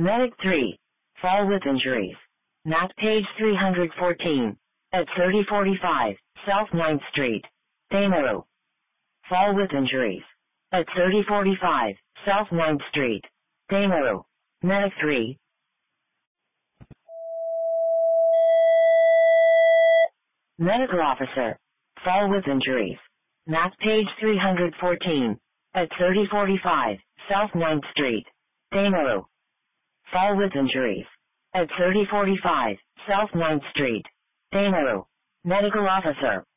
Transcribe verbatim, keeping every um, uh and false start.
Medic three. Fall with injuries. Nat page three hundred fourteen. At thirty forty-five, South ninth Street. Daynaro. Fall with injuries. At thirty forty-five, South ninth Street. Daynaro. Medic three. Medical officer. Fall with injuries. Nat page three hundred fourteen. At thirty forty-five, South ninth Street. Daynaro. Fall with injuries. At thirty forty-five, South ninth Street. Daynaro. Medical officer.